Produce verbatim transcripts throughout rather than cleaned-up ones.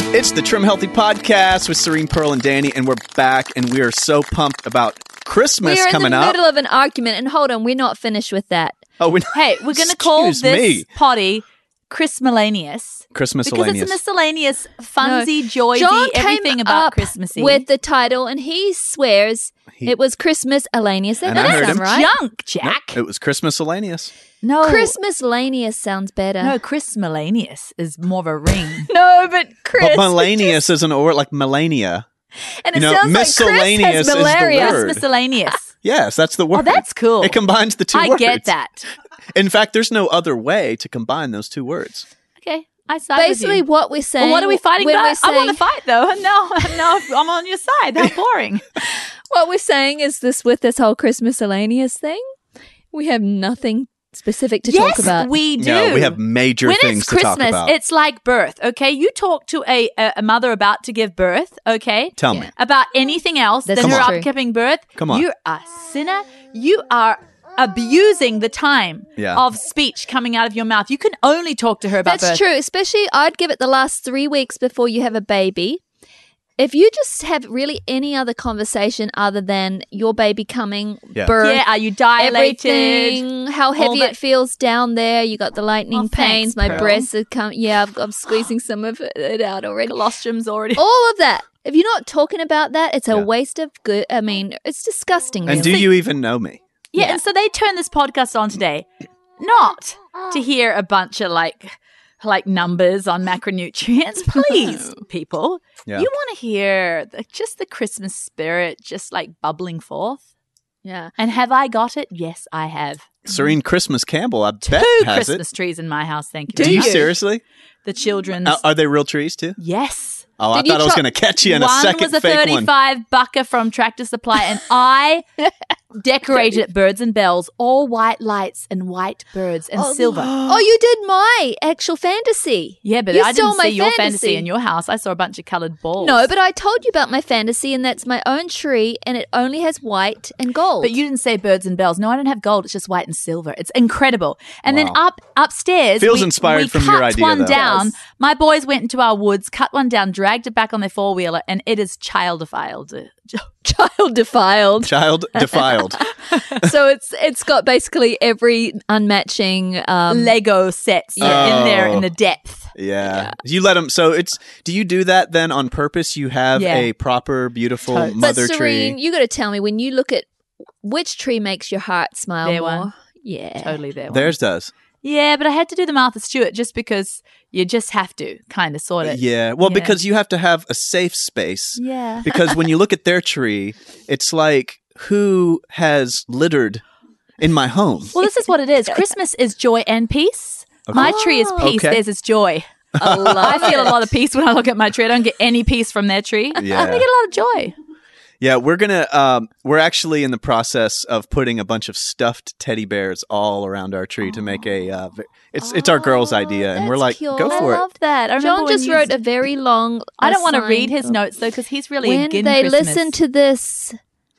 It's the Trim Healthy Podcast with Serene, Pearl, and Danny, and we're back, and we are so pumped about Christmas we're coming up. We're in the middle of an argument, and hold on, we're not finished with that. Oh, we're Hey, we're going to call Excuse this me. potty Christmas. Christmas Because it's a miscellaneous, funsy, joy, John everything came about up Christmassy. with the title, and he swears He- it was Christmas Alanius. That And I doesn't heard sound him. right. junk, Jack. It was Christmas Alanius. No. Christmas Lanius sounds better. No, Chris Melanius is more of a ring. No, but Chris. But Melanius is an or like Melania. and you it know, sounds like Chris miscellaneous has is the malaria. word. Miscellaneous. Yes, that's the word. Oh, that's cool. It combines the two I words. get that. In fact, there's no other way to combine those two words. Okay, I side Basically, with you. what we're saying. Well, what are we fighting when about? we're I want to saying- fight, though. No, no, I'm on your side. How boring. What we're saying is this: with this whole Christmas Alanius thing, we have nothing specific to yes, talk about. we do. No, we have major when things it's to Christmas, talk about. it's like birth, okay? You talk to a, a, a mother about to give birth, okay? Tell me. About anything else That's than her true. upcoming birth. Come on. You're a sinner. You are abusing the time Yeah. of speech coming out of your mouth. You can only talk to her about That's birth. true. Especially, I'd give it the last three weeks before you have a baby. If you just have really any other conversation other than your baby coming, Yeah. birth, Yeah, are you dilated? everything, how heavy that- it feels down there. You got the lightning Oh, pains. thanks, My Pearl. breasts are coming. Yeah, I've, I'm squeezing some of it out already. Colostrum's already. All of that. If you're not talking about that, it's a Yeah. waste of good. I mean, it's disgusting. And do really. you even know me? Yeah, Yeah. and so they turned this podcast on today, not to hear a bunch of like like numbers on macronutrients. Please, people, Yeah. you want to hear the, just the Christmas spirit, just like bubbling forth. Yeah. And have I got it? Yes, I have. Serene Christmas Campbell, I bet Two has Christmas trees in my house. Thank you. it. Do very you much. seriously? The children's. Uh, are they real trees too? yes. Oh, I Did you thought I was try- going to catch you in a One second was a fake one. thirty-five bucker from Tractor Supply, and I decorated it birds and bells, all white lights and white birds and Oh, silver. Oh, you did my actual fantasy. Yeah, but You I stole didn't my see your fantasy fantasy. in your house. I saw a bunch of coloured balls. No, but I told you about my fantasy, and that's my own tree, and it only has white and gold. But you didn't say birds and bells. No, I don't have gold. It's just white and silver. It's incredible. And then Wow. up upstairs, Feels we, inspired we from cut your idea, one though. down. Yes. My boys went into our woods, cut one down, dragged it back on their four wheeler, and it is child defiled. child defiled. Child defiled. So it's it's got basically every unmatching um, Lego sets are in there in Oh. the depth. Yeah. You let them. So it's. Do you do that then on purpose? You have Yeah. a proper, beautiful Totally. But mother Serene, tree. you got to tell me when you look at which tree makes your heart smile Their more. one. Yeah, Totally there. Theirs does. Yeah, but I had to do the Martha Stewart just because you just have to kind of sort of. Yeah. Well, Yeah. because you have to have a safe space. Yeah. Because when you look at their tree, it's like who has littered in my home. Well, this is what it is. Christmas is joy and peace. My tree is peace. Okay. Theirs is joy. I love I feel it. a lot of peace when I look at my tree. I don't get any peace from their tree. Yeah. I get a lot of joy. Yeah, we're gonna. Um, we're actually in the process of putting a bunch of stuffed teddy bears all around our tree to make a. Uh, v- it's it's our girls' idea, and we're that's like, cute. go I for it. love that. I remember John when just you- wrote a very long. I don't want to assign- read his notes though because he's really When against they Christmas. listen to this,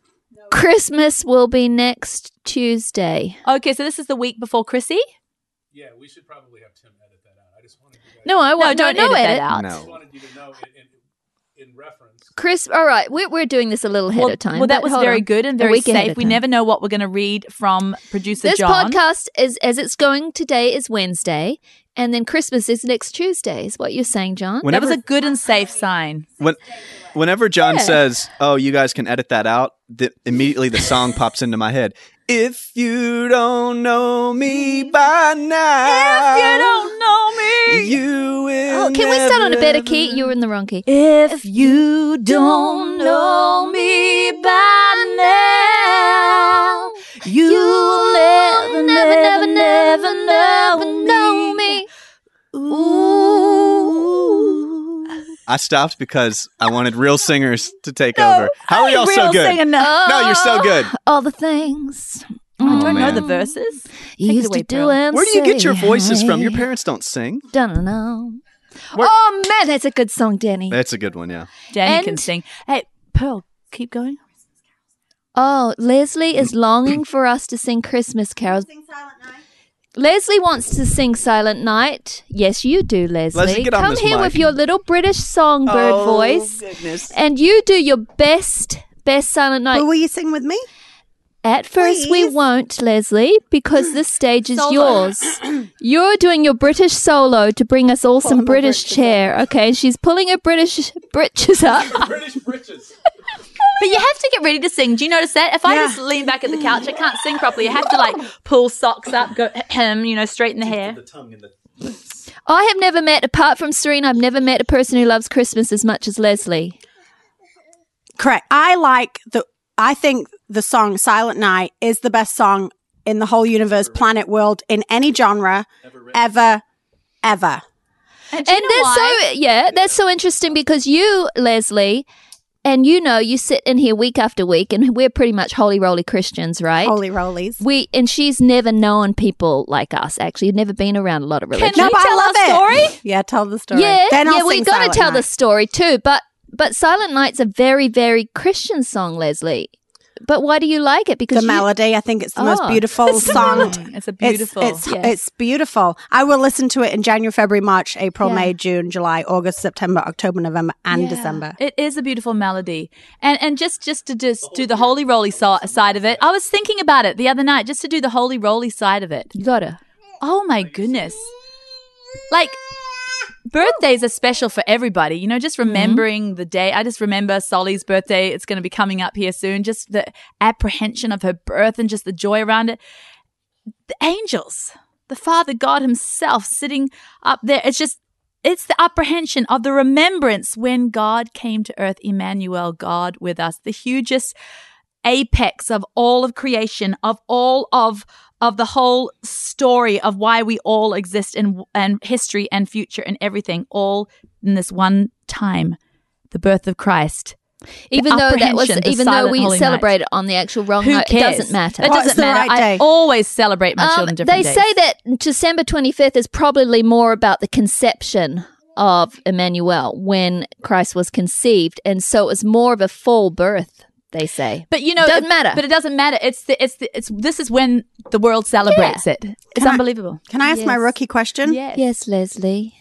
Christmas will be next Tuesday. Okay, so this is the week before Chrissy. Yeah, we should probably have Tim edit that out. I just wanted you guys, No, I No, want don't no, no edit edit. that out. No. I just wanted you to know in, in, in reference. Chris, all right, we're we're doing this a little ahead Well, of time. well, that but was hold very on. good and A very week ahead safe. of We time. never know what we're going to read from producer This John. podcast is as it's going today is Wednesday, and then Christmas is next Tuesday. Is what you're saying, John? that Whenever was a good and safe sign. when, whenever John Yeah. says, "Oh, you guys can edit that out," the, immediately the song pops into my head. If you don't know me by now, You don't know me. you will. Oh, can we start on a better never- key? You were in the wrong key. If you don't know me by now, you'll never, never, never, never know me. Ooh. I stopped because I wanted real singers to take over. How are y'all so Real good? singing now. No, you're so good. All the things. I don't know man. the verses. You Take it used away, to do Pearl. and Where do you get your say, voices from? Your hey, parents don't sing. Don't know. Where- Oh man, that's a good song, Danny. That's a good one, yeah. Danny And- can sing. Hey, Pearl, keep going. Oh, Leslie is longing for us to sing Christmas carols. Leslie wants to sing Silent Night. Yes, you do, Leslie. Leslie, get on Come this here mic. with your little British songbird Oh, voice. goodness. And you do your best, best Silent Night. But will you sing with me? At first, we Please. won't, Leslie, because this stage is Solo. yours. You're doing your British solo to bring us all some my British britches chair. Okay, she's pulling her British britches up. British britches. But you have to get ready to sing. Do you notice that? If I Yeah. just lean back at the couch, I can't sing properly. I have to like pull socks up, go hem, you know, straighten the hair. The tongue and the lips. I have never met, apart from Serena, I've never met a person who loves Christmas as much as Leslie. Correct. I like the. I think the song "Silent Night" is the best song in the whole universe, planet, world, in any genre, ever, ever. And, do you And know that's why? so, yeah, that's so interesting because you, Leslie, and you know, you sit in here week after week, and we're pretty much holy roly Christians, right? Holy rollies. We and she's never known people like us. Actually, never been around a lot of religion. Can we but I tell love our it. story? Yeah, tell the story. Yeah, Then I'll yeah, we sing got to Silent tell the Night. story too. But but Silent Night's a very very Christian song, Leslie. But why do you like it? Because The you, melody, I think it's the most Oh. beautiful It's the song. melody. It's a beautiful. It's it's, Yeah. it's beautiful. I will listen to it in January, February, March, April, Yeah. May, June, July, August, September, October, November, and Yeah. December. It is a beautiful melody, and and just just to just do the holy roly so- side of it, I was thinking about it the other night. Just to do the holy roly side of it. you gotta. Oh my goodness! Like birthdays are special for everybody. You know, just remembering the day. I just remember Solly's birthday. It's going to be coming up here soon. Just the apprehension of her birth and just the joy around it. The angels, the Father God Himself sitting up there. It's just. It's the apprehension of the remembrance when God came to earth, Emmanuel, God with us, the hugest apex of all of creation, of all of of the whole story of why we all exist and and history and future and everything, all in this one time, the birth of Christ. Even though that was, apprehension, the even though silent we holy celebrate night. it on the actual wrong Who night, cares? it doesn't matter. It What's doesn't the matter. right I day? always celebrate my Um, children different they days. say that December twenty-fifth is probably more about the conception of Emmanuel when Christ was conceived, and so it was more of a full birth. They say. But you know, Doesn't it- matter. But it doesn't matter. It's the, it's the, it's this is when the world celebrates it. It's Can I- unbelievable. Can I ask my Yes. rookie question? Yes. Yes, Leslie.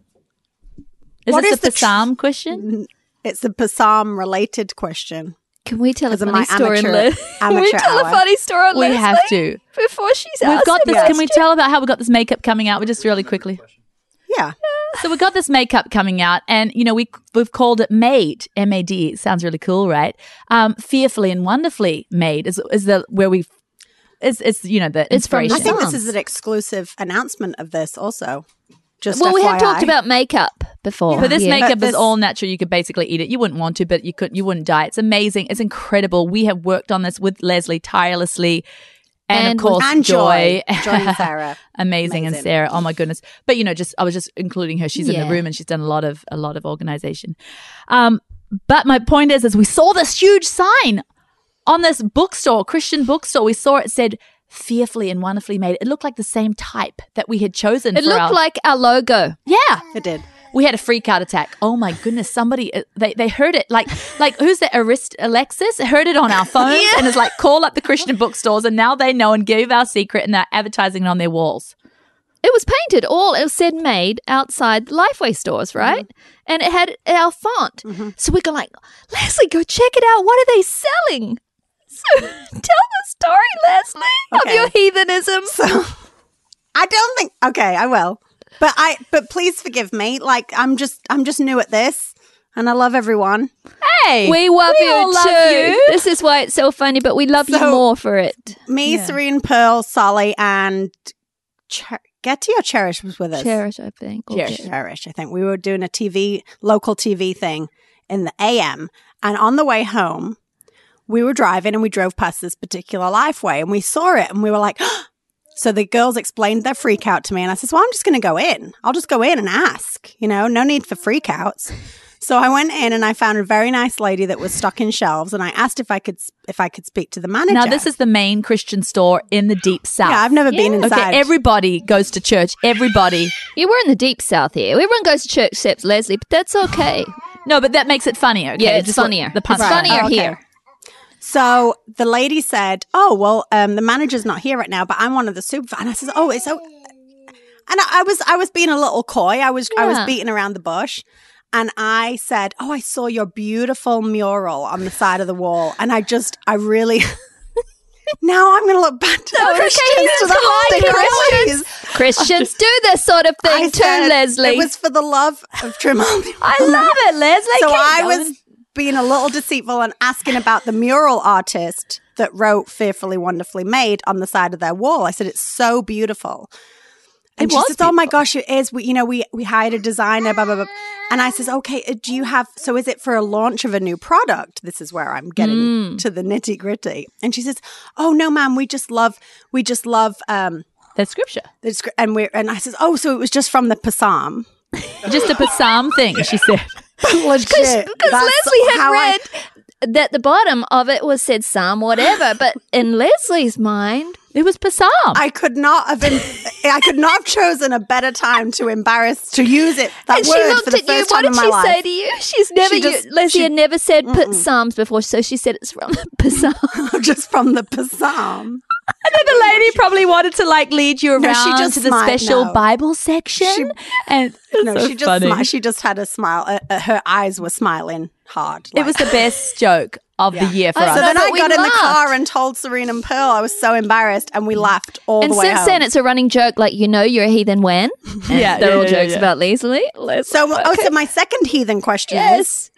Is What this is a the tr- psalm question? It's a Psalm related question. Can we tell a Because of funny my story? amateur- on Les- Can we amateur tell a hour. funny story on We Leslie have to. before she's We've asked got the this. Can we question? tell about how we got this makeup coming out? We just really quickly. Yeah. So we got this makeup coming out, and you know we we've called it Made, M A D. It sounds really cool, right? Um, fearfully and wonderfully made is is the where we. It's it's you know the It's from the inspiration. I think this Psalms. is an exclusive announcement of this also. Just Well, we have F Y I. talked about makeup before. But this Yeah. makeup But is this- all natural. You could basically eat it. You wouldn't want to, but you could. You wouldn't die. It's amazing. It's incredible. We have worked on this with Leslie tirelessly, and, And of course and Joy, Joy. Joy and Sarah. amazing, and Amazing. Sarah. Oh my goodness! But you know, just I was just including her. She's in Yeah. the room, and she's done a lot of a lot of organization. Um, but my point is, is we saw this huge sign on this bookstore, Christian bookstore. We saw it said fearfully and wonderfully made. It looked like the same type that we had chosen. It for looked our- like our logo. yeah. It did. We had a freak out attack. Oh my goodness! Somebody uh, they they heard it like like who's that? Arist Alexis heard it on our phones and is like call up the Christian bookstores and now they know and gave our secret and they're advertising it on their walls. It was painted all. It said "made" outside Lifeway stores, right? And it had our font. So we go like, Leslie, go check it out. What are they selling? So tell the story, Leslie, Okay. of your heathenism. So I don't think okay, I will. But I but please forgive me. Like I'm just I'm just new at this and I love everyone. Hey, We love we you all love too. you. This is why it's so funny, but we love you So- more for it. Me, Yeah. Serene, Pearl, Solly, and Cher- Getty or Cherish was with us. Cherish, I think. or Cherish. Cherish. Cherish. I think we were doing a T V, local T V thing in the A M. And on the way home, we were driving and we drove past this particular Lifeway and we saw it and we were like, so the girls explained their freak out to me. And I said, well, I'm just going to go in. I'll just go in and ask, you know, no need for freakouts. So I went in and I found a very nice lady that was stocking shelves and I asked if I could, if I could speak to the manager. Now this is the main Christian store in the deep south. yeah, I've never been inside. Okay, everybody goes to church. Everybody. Yeah, we're in the deep south here. Everyone goes to church except Leslie, but that's okay. No, but that makes it funnier. Okay? Yeah, it's Just like funnier. The It's punchline. funnier Oh, okay. here. So the lady said, "Oh, well, um, the manager's not here right now, but I'm one of the supervisors." And I said, "Oh, it's so." And I, I was, I was being a little coy. I was, I was Yeah. beating around the bush, and I said, "Oh, I saw your beautiful mural on the side of the wall," and I just, I really. Now I'm going to look back to the okay, Christians, you to the just Holy like it, Christians. Christians do this sort of thing I too, said Leslie. It was for the love of Trimaldi. I love it, Leslie. So Keep I going. was being a little deceitful and asking about the mural artist that wrote Fearfully Wonderfully Made on the side of their wall. I said, it's so beautiful. And It she was says, oh my beautiful. gosh, it is. We, you know, we, we hired a designer, blah, blah, blah. And I says, okay, uh, do you have, so is it for a launch of a new product? This is where I'm getting Mm. to the nitty gritty. And she says, oh no, ma'am, we just love, we just love, um, That's scripture. the, descri- and we're, and I says, oh, so it was just from the Psalm. Just a psalm thing, she said. Legit. Because That's Leslie had how I- read that the bottom of it was said Psalm whatever, but in Leslie's mind, It was psalm. I could not have been, I could not have chosen a better time to embarrass to use it that and she word looked for the at you. first What time did in my she life. say to you? She's never. She just- you, Leslie she- had never said put Psalms before, so she said it's from the Psalm. Just from the Psalm. And then the lady probably wanted to like lead you around No, she just to the smiled, special no. Bible section. She- and No, so she just funny. smi- she just had a smile. Uh, uh, her eyes were smiling hard. It was the best joke of the year for I us. So No, then but I we got in the laughed. car and told Serena and Pearl. I was so embarrassed, and we laughed all And the way since home. then, it's a running joke. Like you know, you're a heathen when. And Yeah, they're yeah, all yeah, jokes yeah. about Leslie. Leslie. so, oh, so my second heathen question is: yes.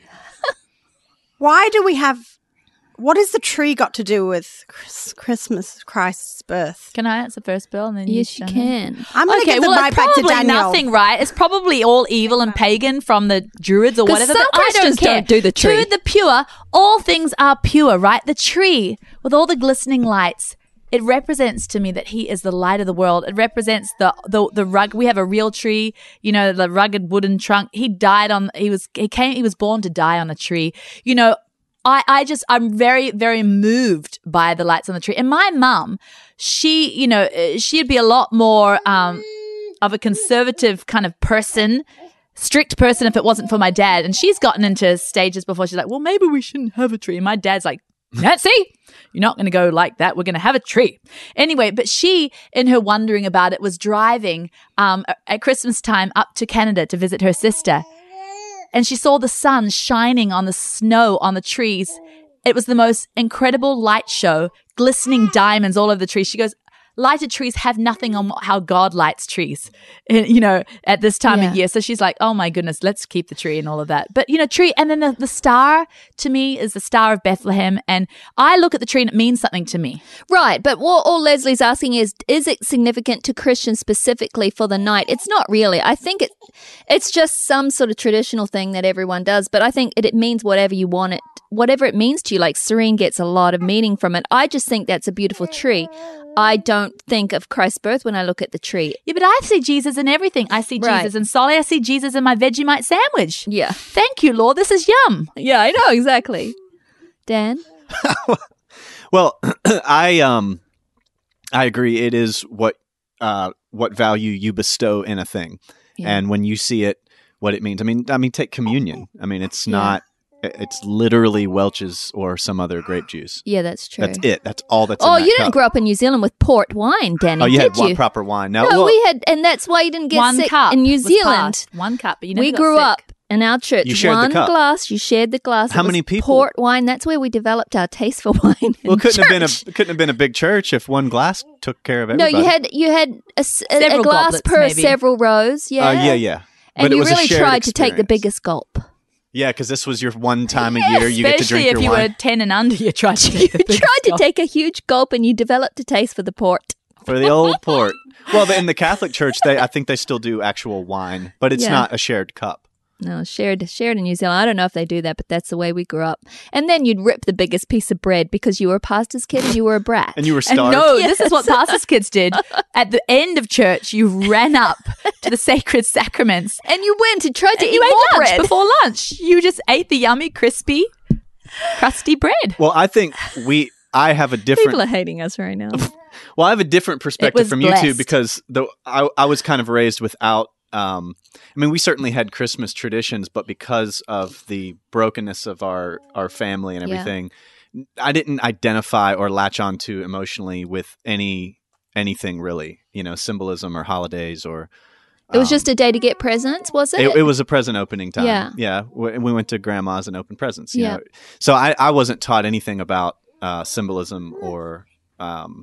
why do we have? What has the tree got to do with Chris- Christmas, Christ's birth? Can I answer first, Bill? And then Yes, you Shannon? can. I'm going to Okay, give the well, mic it's back to probably Danielle. nothing, right? It's probably all evil and pagan from the Druids or 'Cause whatever. some but I don't Christians care. don't do the tree. To the pure, all things are pure, right? The tree with all the glistening lights. It represents to me that he is the light of the world. It represents the the the rug. We have a real tree, you know, the rugged wooden trunk. He died on. He was he came. He was born to die on a tree. You know, I I just I'm very very moved by the lights on the tree. And my mum, she you know uh, she'd be a lot more um of a conservative kind of person. Strict person if it wasn't for my dad. And she's gotten into stages before she's like, well, maybe we shouldn't have a tree. And my dad's like, Nancy, you're not going to go like that. We're going to have a tree. Anyway, but she, in her wondering about it, was driving um, at Christmas time up to Canada to visit her sister. And she saw the sun shining on the snow on the trees. It was the most incredible light show, glistening diamonds all over the trees. She goes, lighted trees have nothing on how God lights trees, eh, you know, at this time Yeah. of year. So she's like, oh my goodness, let's keep the tree and all of that. But, you know, tree, and then the, the star to me is the Star of Bethlehem. And I look at the tree and it means something to me. Right, but what all Leslie's asking is, is it significant to Christians specifically for the night? It's not really. I think it, it's just some sort of traditional thing that everyone does, but I think it, it means whatever you want it, whatever it means to you. Like Serene gets a lot of meaning from it. I just think that's a beautiful tree. I don't think of Christ's birth when I look at the tree. Yeah, but I see Jesus in everything. I see Right. Jesus in Solly. I see Jesus in my Vegemite sandwich. Yeah. Thank you, Lord. This is yum. Yeah, I know, exactly. Dan? Well, I um, I agree. It is what uh, what value you bestow in a thing, Yeah. and when you see it, what it means. I mean, I mean, take communion. I mean, it's not. It's literally Welch's or some other grape juice. Yeah, that's true. That's it. That's all that's. Oh, in that you didn't cup. grow up in New Zealand with port wine, Danny, Oh, you did had one you? proper wine. No, No, well, we had, and that's why you didn't get One sick cup in New was Zealand. passed. One cup, but you never We got grew sick. up in our church. You shared the one cup. glass. You shared the glass. How It was many people? Port wine. That's where we developed our taste for wine. in well, couldn't have been a church. couldn't have been a big church if one glass took care of No, everybody. you had you had a, s- a- a Several glass goblets, per maybe. several rows. Yeah, Uh, yeah, yeah. And But it you was a really shared tried to take the experience. biggest gulp. Yeah, because this was your one time a year you get to Especially drink if your you wine were ten and under, you tried to You take the biggest tried to gulp. take a huge gulp, and you developed a taste for the port. for the old port. Well, in the Catholic Church, they I think they still do actual wine, but it's Yeah. not a shared cup. No, shared shared in New Zealand. I don't know if they do that, but that's the way we grew up. And then you'd rip the biggest piece of bread because you were a pastor's kid and you were a brat. And you were And starved. no, this is what pastors' kids did. At the end of church, you ran up to the sacred sacraments. And you went and tried to And eat you ate more lunch bread. before lunch. You just ate the yummy, crispy, crusty bread. Well, I think we. I have a different. People are hating us right now. Well, I have a different perspective was from you two blessed. because the I, I was kind of raised without. Um, I mean, we certainly had Christmas traditions, but because of the brokenness of our our family and Yeah. everything, I didn't identify or latch onto emotionally with any anything really, you know, symbolism or holidays or. It was um, just a day to get presents, was it? It, it was a present opening time. Yeah. Yeah. We, we went to grandma's and opened presents. You Yeah. know? So I, I wasn't taught anything about uh, symbolism or um,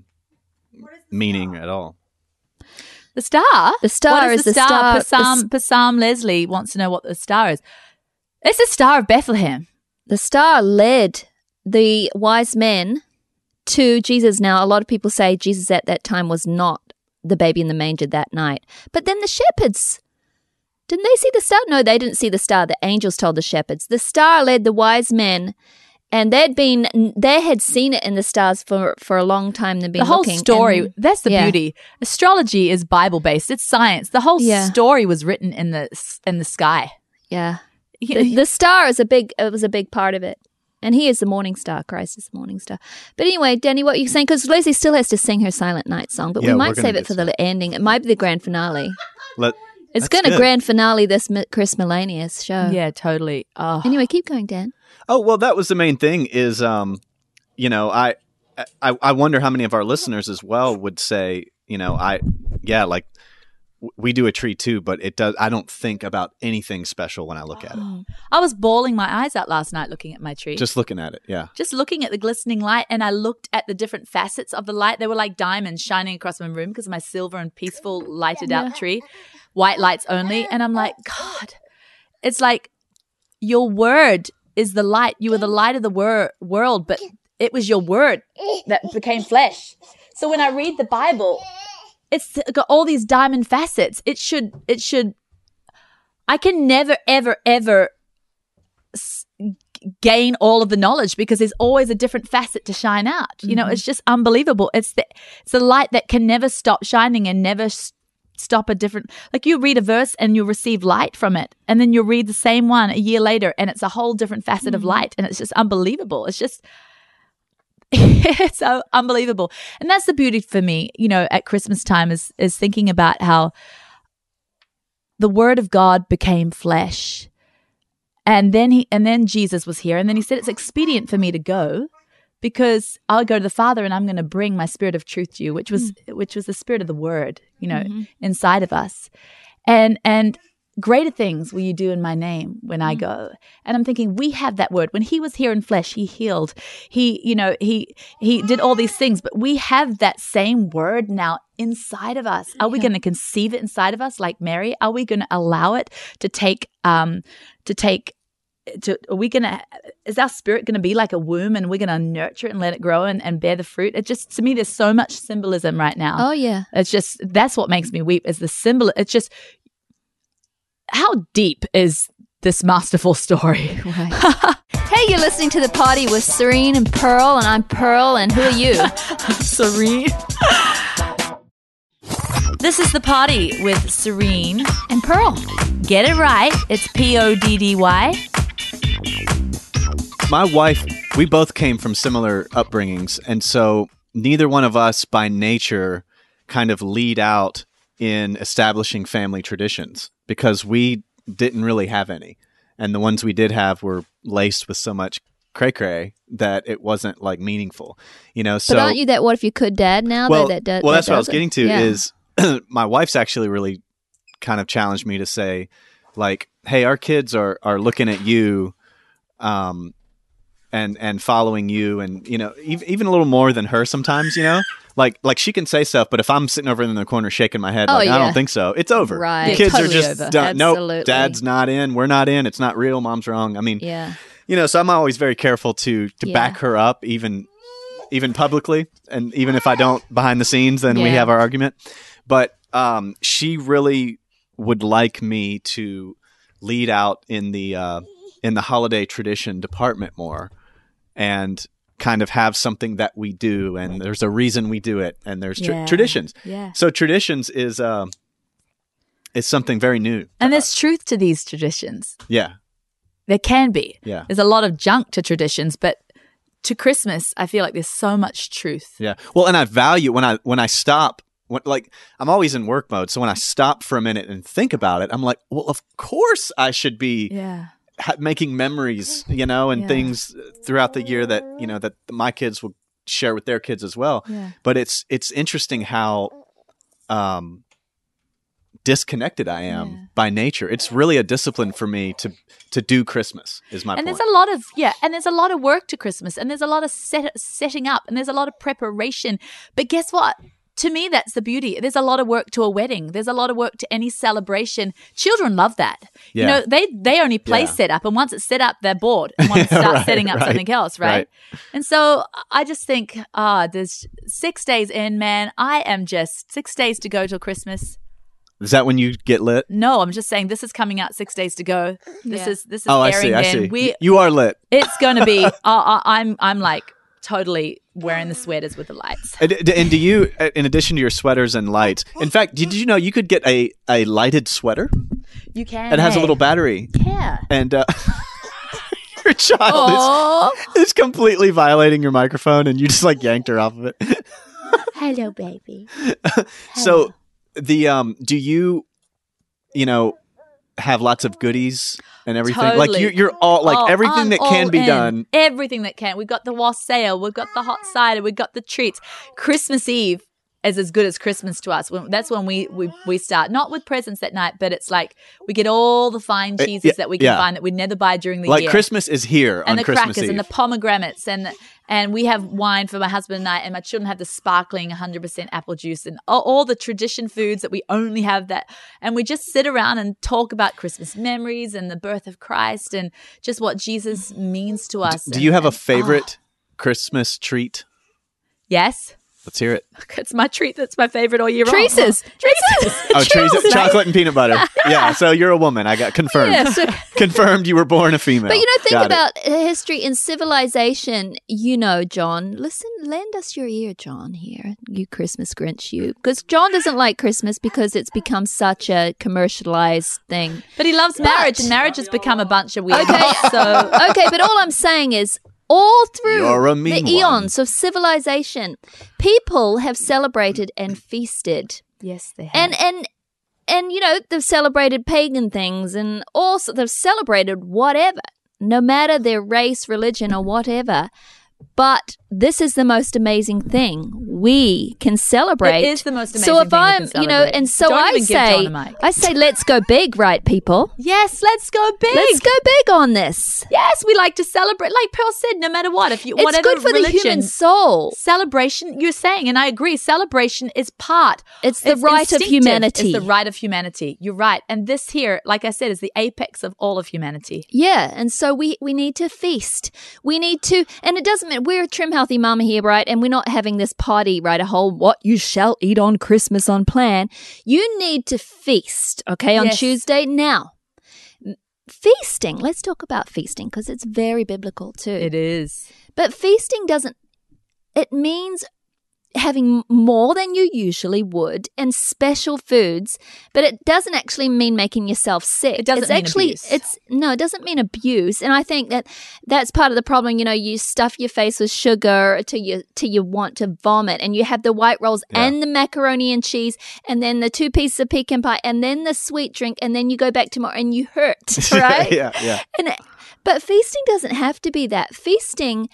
meaning at all. The star? The star What is is the, the star. star- Passam, Passam Leslie wants to know what the star is. It's the Star of Bethlehem. The star led the wise men to Jesus. Now, a lot of people say Jesus at that time was not the baby in the manger that night. But then the shepherds, didn't they see the star? No, they didn't see the star. The angels told the shepherds. The star led the wise men, and they'd been, they had seen it in the stars for, for a long time. They'd been The whole looking, story, and- that's the yeah. beauty. Astrology is Bible-based. It's science. The whole Yeah. story was written in the in the sky. Yeah. You The, know, the star is a big, it was a big part of it. And he is the morning star. Christ is the morning star. But anyway, Danny, what are you saying? Because Leslie still has to sing her Silent Night song, but Yeah, we we're might gonna save it get for to the ending. It might be the grand finale. Let, It's That's going to good. grand finale this Mi- Chris Melanius show. yeah, totally. Oh. Anyway, keep going, Dan. Oh, well, that was the main thing is, um, you know, I, I, I wonder how many of our listeners as well would say, you know, I, yeah, like w- we do a tree too, but it does, I don't think about anything special when I look at it. I was bawling my eyes out last night looking at my tree. Just looking at it. Yeah. Just looking at the glistening light, and I looked at the different facets of the light. They were like diamonds shining across my room because of my silver and peaceful lighted out tree, white lights only. And I'm like, God, it's like your word is the light. You were the light of the wor- world, but it was your word that became flesh. So when I read the Bible, it's got all these diamond facets. It should, it should, I can never, ever, ever s- gain all of the knowledge because there's always a different facet to shine out. You know, it's just unbelievable. It's the, it's the light that can never stop shining and never s- stop a different, like you read a verse and you'll receive light from it. And then you'll read the same one a year later and it's a whole different facet of light. And it's just unbelievable. It's just, it's so unbelievable. And that's the beauty for me, you know, at Christmas time is, is thinking about how the word of God became flesh. And then he, and then Jesus was here. And then he said, it's expedient for me to go because I'll go to the Father and I'm going to bring my spirit of truth to you, which was, which was the spirit of the word, you know, inside of us. And, and greater things will you do in my name when I go. And I'm thinking, we have that word. When he was here in flesh, he healed. He, you know, he, he did all these things, but we have that same word now inside of us. Are we going to conceive it inside of us like Mary? Are we going to allow it to take, um, to take, to, are we going to, is our spirit going to be like a womb and we're going to nurture it and let it grow and, and bear the fruit? It just, to me, there's so much symbolism right now. Oh, yeah. It's just, that's what makes me weep is the symbol. It's just, how deep is this masterful story? Right. Hey, you're listening to The Party with Serene and Pearl, and I'm Pearl, and who are you? Serene. This is The Party with Serene. And Pearl. Get it right. It's P O D D Y. My wife, we both came from similar upbringings. And so neither one of us by nature kind of lead out in establishing family traditions because we didn't really have any. And the ones we did have were laced with so much cray cray that it wasn't like meaningful, you know? So But aren't you that what if you could dad now? well, that, that, well, that that's what I was does it? getting to Yeah. is my wife's actually really kind of challenged me to say like, hey, our kids are, are looking at you, um, and, and following you and, you know, even, even a little more than her sometimes, you know, like, like she can say stuff, but if I'm sitting over in the corner shaking my head, Oh, like, I yeah. don't think so. It's over. Right. The Yeah, kids totally are just over. done. Nope. Absolutely. Dad's not in. We're not in. It's not real. Mom's wrong. I mean, Yeah. you know, so I'm always very careful to, to Yeah. back her up even, even publicly. And even if I don't behind the scenes, then we Yeah. have our argument. But, um, she really would like me to lead out in the, uh, in the holiday tradition department more and kind of have something that we do. And there's a reason we do it. And there's tra- Yeah. traditions. Yeah. So traditions is, um, is something very new. And there's truth to these traditions. Yeah. There can be. Yeah. There's a lot of junk to traditions, but to Christmas, I feel like there's so much truth. Yeah. Well, and I value when I when I stop, when, like I'm always in work mode. So when I stop for a minute and think about it, I'm like, well, of course I should be Yeah. ha- making memories, you know, and Yeah. things throughout the year that you know that my kids will share with their kids as well. Yeah. But it's it's interesting how um, disconnected I am Yeah. by nature. It's really a discipline for me to to do Christmas. Is my And point. there's a lot of yeah, and there's a lot of work to Christmas, and there's a lot of set, setting up, and there's a lot of preparation. But guess what? To me, that's the beauty. There's a lot of work to a wedding. There's a lot of work to any celebration. Children love that. Yeah. You know, they they only play Yeah. set up, and once it's set up, they're bored and want to start Right, setting up right, something else, right? right. And so I just think, ah, there's six days in, man. I am just six days to go till Christmas. Is that when you get lit? No, I'm just saying this is coming out six days to go. This Yeah. is this is Oh, I airing see. I then. see. We You are lit. it's going to be. Uh, uh, I'm. I'm like totally wearing the sweaters with the lights. And, and do you, in addition to your sweaters and lights, in fact, did you know you could get a, a lighted sweater? You can. It has a hey. little battery, Yeah. and uh, your child Oh, is, is completely violating your microphone, and you just like yanked her off of it. Hello, baby. So, the um, do you, you know, have lots of goodies and everything? Like Totally. you, you're all like Oh, everything I'm that can all be in. done. Everything that can. We've got the wassail. We've got the hot cider. We've got the treats. Christmas Eve is as good as Christmas to us. When, that's when we, we we start. Not with presents that night, but it's like we get all the fine Uh, cheeses yeah, that we can yeah. find that we'd never buy during the Like year. Christmas is here and on the Christmas crackers Eve. and the pomegranates and and we have wine for my husband and I, and my children have the sparkling one hundred percent apple juice and all, all the tradition foods that we only have that, and we just sit around and talk about Christmas memories and the birth of Christ and just what Jesus means to us. do And- you have a and- favorite Christmas treat? oh, yes. Let's hear it. It's my treat that's my favorite all year Treases. Treases. Oh, trees, chocolate and peanut butter. Yeah, so you're a woman. I got confirmed. Yeah, so- Confirmed you were born a female. But you know, think Got it. about history and civilization. You know, John. Listen, lend us your ear, John. Here, you Christmas Grinch, you, because John doesn't like Christmas because it's become such a commercialized thing. But he loves marriage, and marriage has become a bunch of weird. Okay, So okay, but all I'm saying is, all through You're a the mean one. eons of civilization, people have celebrated and feasted, yes, they have. and and and you know, they've celebrated pagan things, and also they've celebrated whatever, no matter their race, religion, or whatever. But this is the most amazing thing. We can celebrate. It is the most So amazing if thing we I'm, can you know, celebrate. and so Don't I even give say, John a mic. I say, let's go big, right, people? Yes, let's go big. Let's go big on this. Yes, we like to celebrate. Like Pearl said, no matter what, if you It's whatever good for religion, the human soul. celebration. You're saying, and I agree. Celebration is part. It's the right of instinctive. humanity. It's the right of humanity. You're right. And this here, like I said, is the apex of all of humanity. Yeah, and so we we need to feast. We need to, and it doesn't mean we're a trim, healthy mama here, right? And we're not having this party, right? A whole what you shall eat on Christmas on plan. You need to feast, okay, on Yes. Tuesday. Now, m- feasting. Let's talk about feasting because it's very biblical too. It is. But feasting doesn't. It means having more than you usually would and special foods, but it doesn't actually mean making yourself sick. It doesn't it's mean actually abuse. it's no, it doesn't mean abuse. And I think that that's part of the problem. You know, you stuff your face with sugar till you till you want to vomit, and you have the white rolls Yeah. and the macaroni and cheese, and then the two pieces of pecan pie, and then the sweet drink, and then you go back tomorrow and you hurt, right? yeah, yeah. And it- but feasting doesn't have to be that. Feasting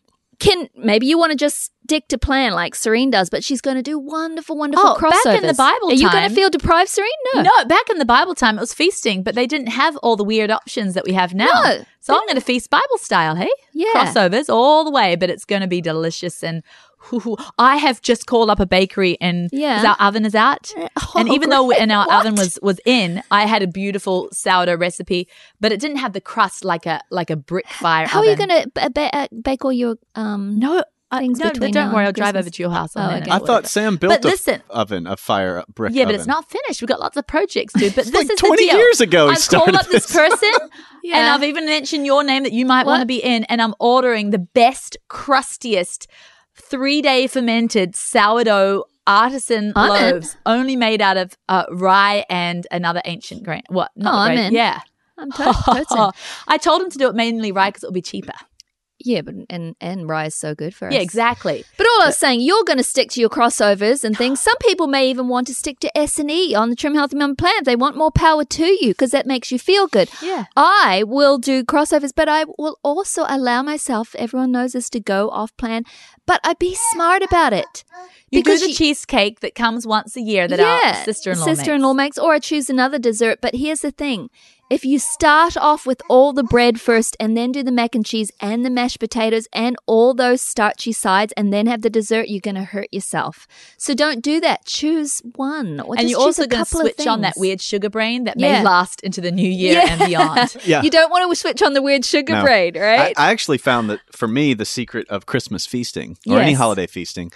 can, maybe you want to just stick to plan like Serene does, but she's going to do wonderful, wonderful Oh, crossovers. back in the Bible Are you going time- to feel deprived, Serene? No. No, back in the Bible time, it was feasting, but they didn't have all the weird options that we have now. No. So I'm going to feast Bible style, hey? Yeah. Crossovers all the way, but it's going to be delicious. And hoo-hoo. I have just called up a bakery, and Yeah. 'cause our oven is out. and Oh, even though great. and our What? oven was was in, I had a beautiful sourdough recipe, but it didn't have the crust like a like a brick fire How oven. are you going to b- b- uh, bake all your um? No, I, things no, between don't now worry. I'll and drive Christmas? over to your house. Oh, on okay. okay. I thought Sam built But a listen- f- oven, a fire a brick Yeah, oven. but it's not finished. We've got lots of projects to do. But this like is twenty the deal. years ago he I've started called up this this. person, and Yeah. I've even mentioned your name that you might want to What? be in, and I'm ordering the best, crustiest, three day fermented sourdough artisan I'm in. loaves, only made out of uh, rye and another ancient grain. What? Not Oh, I'm grain. in. Yeah. I'm to- totally. I told him to do it mainly rye because it'll be cheaper. Yeah, but and and rye is so good for us. Yeah, exactly. But all I was saying, you're going to stick to your crossovers and things. Some people may even want to stick to S and E on the Trim Healthy Mum plan. They want more power to you because that makes you feel good. Yeah. I will do crossovers, but I will also allow myself, everyone knows this, to go off plan. But I be smart about it. You Because do the you- cheesecake that comes once a year that our sister-in-law makes. sister-in-law makes, or I choose another dessert. But here's the thing. If you start off with all the bread first and then do the mac and cheese and the mashed potatoes and all those starchy sides and then have the dessert, you're going to hurt yourself. So don't do that. Choose one. Or And just you're choose also a going to couple of switch on that things. weird sugar brain that Yeah. may last into the new year Yeah. and beyond. Yeah. You don't want to switch on the weird sugar No. braid, right? I, I actually found that for me, the secret of Christmas feasting or any Yes. holiday feasting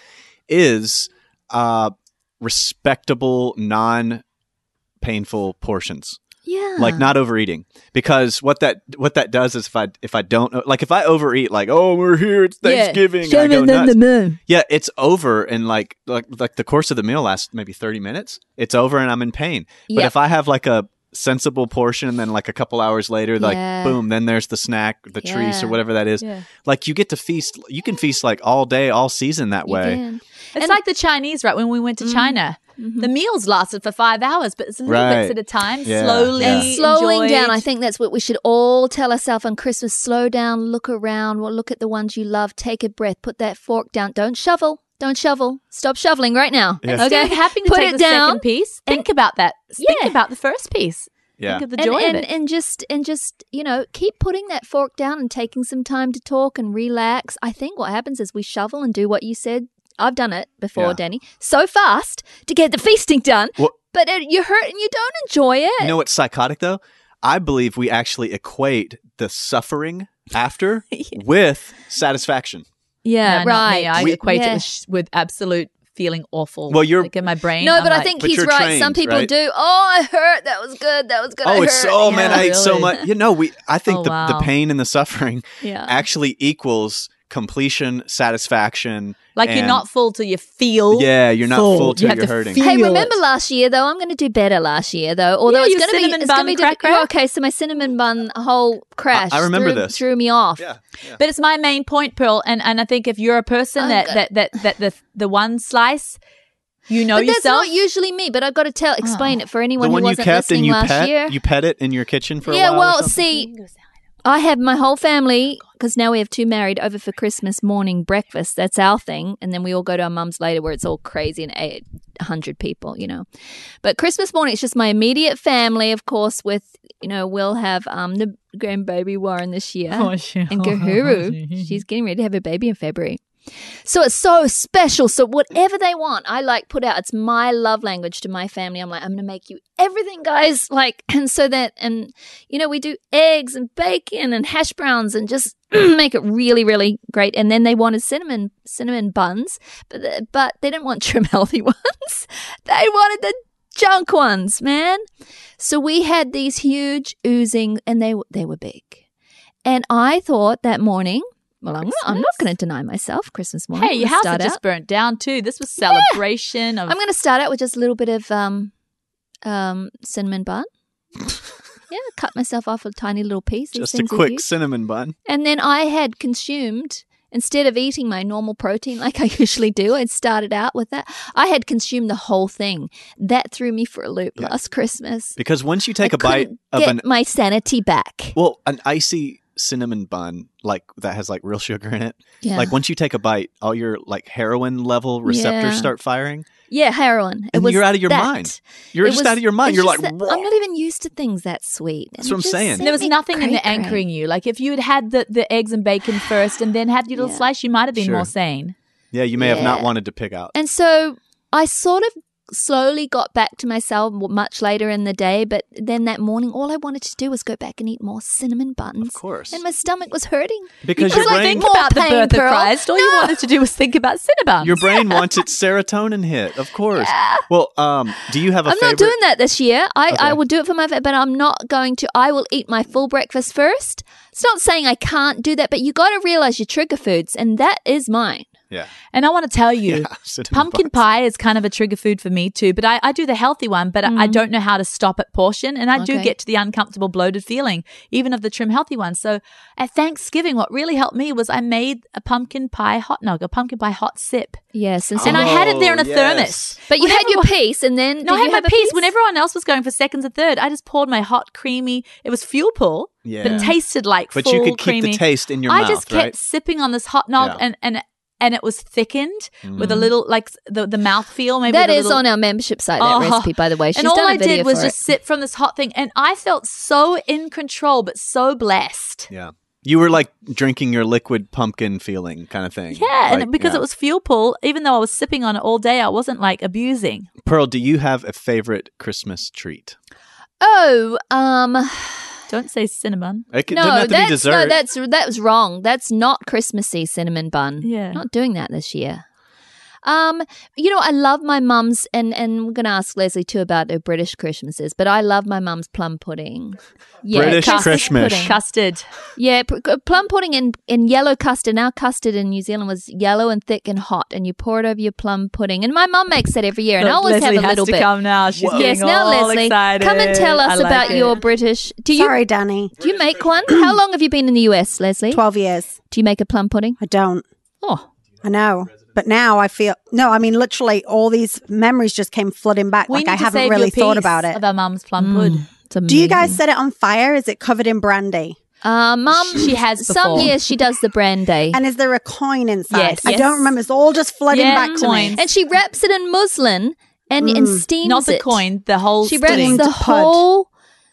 is uh, respectable, non painful portions. yeah. Like not overeating, because what that what that does is if I if I don't like if I overeat, like, oh, we're here, it's Thanksgiving, and I go nuts. Yeah, it's over in like like like the course of the meal lasts maybe thirty minutes. It's over and I'm in pain. But Yep. if I have like a sensible portion and then like a couple hours later, like Yeah. boom, then there's the snack, the treats Yeah. or whatever that is. Yeah. Like you get to feast. You can feast like all day, all season that You way. can. It's like the Chinese, right? When we went to China, the meals lasted for five hours, but it's little Right. bits at a time, Yeah. slowly. Yeah. And slowing enjoyed. down, I think that's what we should all tell ourselves on Christmas. Slow down, look around, well, look at the ones you love, take a breath, put that fork down. Don't shovel. Don't shovel. Stop shoveling right now. Yeah. Instead Okay? of having to Put take it the down. second piece, think about that. Think Yeah. about the first piece. Yeah. Think of the and, joy and, of it. and just and just you know keep putting that fork down and taking some time to talk and relax. I think what happens is we shovel and do what you said. I've done it before, Yeah. Danny, so fast to get the feasting done, Well- but it, you hurt and you don't enjoy it. You know what's psychotic though? I believe we actually equate the suffering after with satisfaction. yeah, No, not right. me. I We- equate Yeah. it with, sh- with absolute feeling awful. Well, you're- like in my brain. No, I'm but I like, think But he's you're right. Some trained, people right? do. Oh, I hurt. That was good. That was good. I Oh, it's hurt. so Yeah. man, I ate so Really? much. You know, we. I think Oh, the wow. the pain and the suffering Yeah. actually equals completion, satisfaction. like you're and- not full till you feel. Yeah, you're not full. full You till have you're to hurting. feel Hey, remember it. last year though? I'm going to do better last year though. Although Yeah, it's your going to be, cinnamon it's going bun to be cracker. different. Yeah, okay, so my cinnamon bun whole crash. I remember threw, this. Threw me off. Yeah, yeah. But it's my main point, Pearl, and and I think if you're a person I'm that, good. that that that the the one slice, you know But that's yourself. not usually me. But I've got to tell, explain Oh. it for The anyone who one you wasn't kept and listening you last pet, year. you pet it in your kitchen for a yeah, while. or well, something? see, I have my whole family because now we have two married over for Christmas morning breakfast. That's our thing, and then we all go to our mum's later where it's all crazy and eight hundred people, you know. But Christmas morning, it's just my immediate family, of course. With you know, we'll have um the grandbaby Warren this year, Oh, sure. and Kahuru. She's getting ready to have a baby in February. So it's so special. So whatever they want, I like put out. It's my love language to my family. I'm like, I'm going to make you everything, guys. Like, and so that, and you know, we do eggs and bacon and hash browns and just make it really, really great. And then they wanted cinnamon, cinnamon buns, but the, but they didn't want trim healthy ones. They wanted the junk ones, man. So we had these huge oozing, and they they were big. And I thought that morning. Well, I'm, I'm not going to deny myself Christmas morning. Hey, I'm your gonna house start had just out. burnt down too. This was celebration of. I'm going to start out with just a little bit of um, um, cinnamon bun. Yeah, cut myself off a tiny little piece. These Just a things are quick huge. cinnamon bun. And then I had consumed, instead of eating my normal protein like I usually do, I started out with that. I had consumed the whole thing. That threw me for a loop Yeah. last Christmas. Because once you take I a bite couldn't of get an my sanity back. well, an icy cinnamon bun like that has like real sugar in it. Yeah. Like once you take a bite, all your like heroin level receptors Yeah. start firing, Yeah, heroin. It and was you're out of your that. mind. You're It just was- out of your mind. it's You're like, just that "Whoa." I'm not even used to things that sweet. That's And what I'm it just saying. sent There was me nothing in the cray-cray. anchoring you. Like if you had had the, the eggs and bacon first and then had your little Yeah. slice, you might have been Sure. more sane. yeah, you may have not Yeah. wanted to pick out. And so I sort of slowly got back to myself much later in the day. But then that morning, all I wanted to do was go back and eat more cinnamon buns. Of course, And my stomach was hurting. because You your couldn't brain, think More about the pain, birth Pearl. of Christ. All you No. wanted to do was think about Cinnabons. your brain wants its serotonin hit. Of course. Well, um, do you have a I'm favorite? not doing that this year. I, Okay. I will do it for my, fa- but I'm not going to. I will eat my full breakfast first. It's not saying I can't do that, but you got to realize your trigger foods, and that is mine. Yeah. And I want to tell you, Yeah, cinnamon pumpkin buns. pie is kind of a trigger food for me too, but I, I do the healthy one, but I, I don't know how to stop at portion. And I do Okay. get to the uncomfortable bloated feeling, even of the trim healthy one. So at Thanksgiving, what really helped me was I made a pumpkin pie hot nog, a pumpkin pie hot sip. Yes, and so And I you- had it there in a Oh, thermos. but you When had your everyone- piece, and then No, did I you had my have a piece. When everyone else was going for seconds or third, I just poured my hot, creamy, it was fuel pull, Yeah. but tasted like But full, you could keep creamy. the taste in your I mouth, just kept right? sipping on this hot nog Yeah. and, and and it was thickened with a Mm. little, like the, the mouth feel. Maybe That the is little- on our membership site, that Oh. recipe, by the way. She's and all done a I video did was for just it. sip from this hot thing, and I felt so in control, but so blessed. Yeah. You were like drinking your liquid pumpkin feeling kind of thing. Yeah, Like, and because yeah. it was fuel pull, even though I was sipping on it all day, I wasn't like abusing. Pearl, do you have a favorite Christmas treat? Oh, um, Don't say cinnamon. It could, no, doesn't have to be that's dessert. no, that's that was wrong. That's not Christmassy cinnamon bun. Yeah. Not doing that this year. Um, you know, I love my mum's, and and we're gonna ask Leslie too about her British Christmases, but I love my mum's plum pudding. Yeah, British Christmas Christmas. pudding. Custard. Yeah, pr- c- plum pudding in, in yellow custard. Our custard in New Zealand was yellow and thick and hot, and you pour it over your plum pudding. And my mum makes it every year, and I Look, always Leslie have a has little to bit. come now. She's Whoa. getting Yes, now all Leslie, excited. come and tell us I like about it. your British. Do you Sorry, Danny. do you make one? How long have you been in the U S, Leslie? twelve years. Do you make a plum pudding? I don't. Oh, I know. But now I feel, no, I mean, literally all these memories just came flooding back. We like need I to haven't save really your thought piece about it. Of our mum's plum pud. it's amazing. Do you guys set it on fire? Is it covered in brandy? Uh, Mum, She has some before. years she does the brandy. And is there a coin inside? Yes. I Yes. don't remember. It's all just flooding Yeah, back to coins. me. And she wraps it in muslin and, and steams Not the it. coin, the whole She wraps steam. the Steamed pud. whole,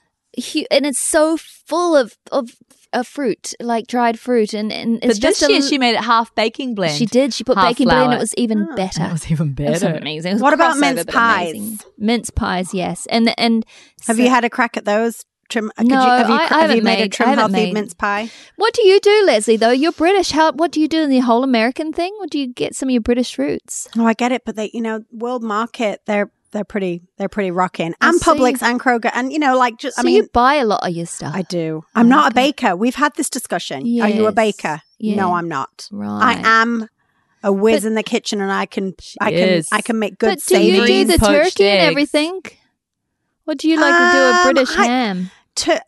hu- and it's so full of of, of fruit, like dried fruit, and, and it's But just this a year l- she made it half baking blend. She did. She put half baking blend. flour. It was even better. It was even It was better. amazing. It was a What about crossover, mince but pies? amazing. Mince pies, yes. And and Have so- you had a crack at those? Trim, could No, you, have you, I- I have you haven't made, a made- trim I haven't healthy made- mince pie? What do you do, Leslie? Though you're British, how what do you do in the whole American thing? Or do you get some of your British roots? Oh, I get it, but they, you know, world market, they're they're pretty they're pretty rocking, I and see. Publix and Kroger, and you know, like just So I mean, you buy a lot of your stuff. I do. I'm not a Okay. baker. We've had this discussion. Are you a Yes. baker? Yeah. No, I'm not. Right. I am a whiz in the kitchen, and I can I can is. I can make good But do you do savory. the poached turkey and eggs. everything? Or do you like to do a Um, British I- ham? to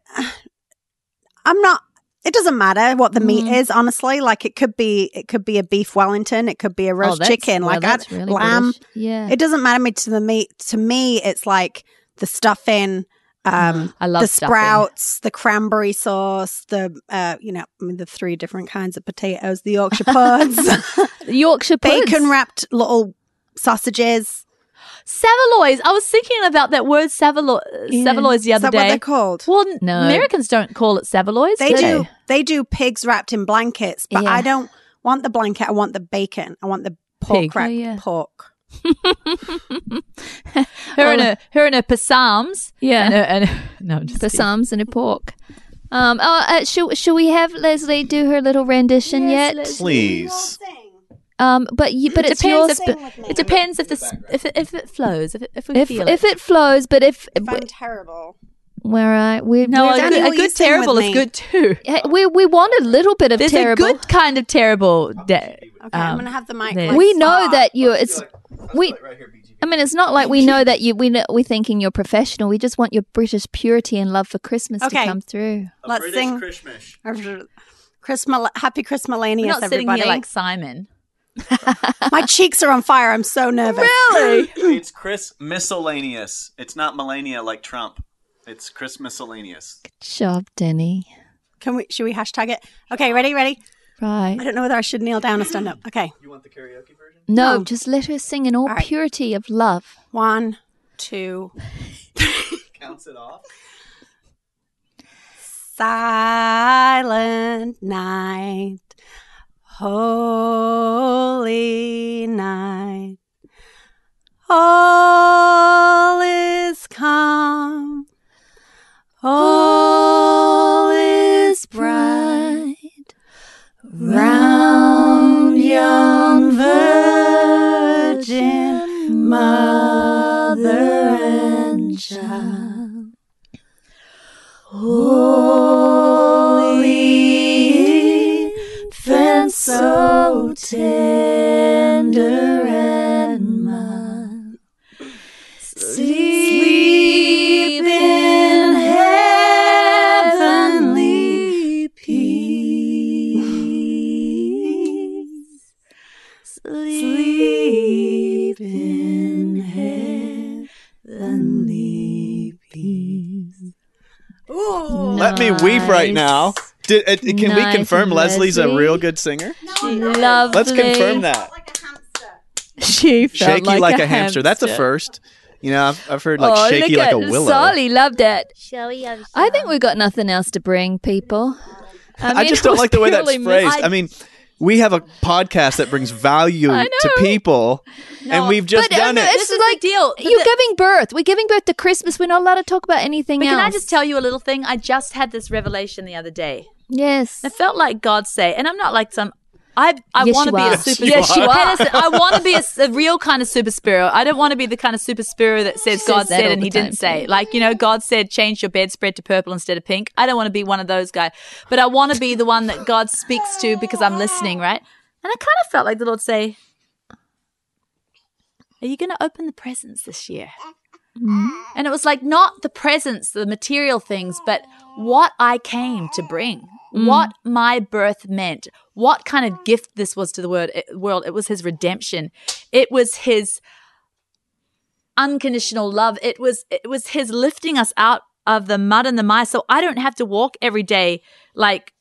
I'm not it doesn't matter what the meat Mm. is, honestly. Like it could be it could be a beef Wellington, it could be a Oh, roast that's- chicken, well, like that's I, really lamb. British. Yeah. It doesn't matter me to the meat. To me, it's like the stuffing, um, I love the stuffing. sprouts, the cranberry sauce, the uh, you know, I mean, the three different kinds of potatoes, the Yorkshire puds, Yorkshire puds. bacon wrapped little sausages. Saveloys. I was thinking about that word Savalo- Yeah. Saveloys the Is other that what day. they're called? Well, n- No. Americans don't call it Saveloys. They do do. They do pigs wrapped in blankets, but Yeah. I don't want the blanket. I want the bacon. I want the pork Pig. wrapped Oh, yeah. pork. Her and her, her and her passams. Yeah. And, her, and no, I'm just The kidding. Psalms and a pork. Um, oh, uh, should, should we have Leslie do her little rendition yet? Please. Um, but you, but It it's yours. depends if but the, it depends if this if it, if it flows if it, if we if feel if it. it flows, but if If I'm terrible. we're right, we No, we're- a Danny, good, will a you good sing terrible with is me? good too. Hey, we we want a little bit of There's terrible. a good kind of terrible. De- Okay, um, I'm gonna have the mic. there. like we know far. that you. It's we. I mean, it's not like we know that you. We know, we're thinking you're professional. We just want your British purity and love for Christmas to Okay. come through. Let's sing. Christmas. Christmas, happy we're Christmalanius, not sitting everybody. here like Simon. My cheeks are on fire. I'm so nervous. Really? It's Chris Miscellaneous. It's not Melania like Trump. It's Chris Miscellaneous. Job, Denny. Can we? Should we hashtag it? Okay, ready, ready. Right. I don't know whether I should kneel down or stand up. Okay, You want the karaoke version? No, No. just let her sing in all, All right. purity of love. one, two. Counts it off. Silent night, holy night, all is calm, all is bright, round young virgin mother and child. Holy infant, so tender, me weep right now. Did, uh, can Nice, we confirm Leslie's a Leslie. real good singer? Lovely. Let's confirm that. Like a hamster. She felt Shaky like, like, a, a hamster. That's a first. You know, I've, I've heard like oh, shaky look like at a willow. Solly loved it. Shall we have I think we've got nothing else to bring people. I, I mean, just it don't was like the way that's purely phrased. mis- I mean, we have a podcast that brings value I to know. people, and we've just But, done um, it. It's This is like the deal. You're The- giving birth. We're giving birth to Christmas. We're not allowed to talk about anything But else. can I just tell you a little thing? I just had this revelation the other day. Yes. I felt like God say, and I'm not like some. I I Yes, want to you be are. a super. Yes, you Hey, are. listen, I want to be a, a real kind of super spirit. I don't want to be the kind of super spirit that says She God says that said all and the He time, didn't say. too. Like you know, God said change your bedspread to purple instead of pink. I don't want to be one of those guys, but I want to be the one that God speaks to because I'm listening, right? And I kind of felt like the Lord say, "Are you going to open the presents this year?" And it was like not the presents, the material things, but what I came to bring, what my birth meant, what kind of gift this was to the word, world. It was His redemption. It was His unconditional love. It was it was His lifting us out of the mud and the mire, so I don't have to walk every day like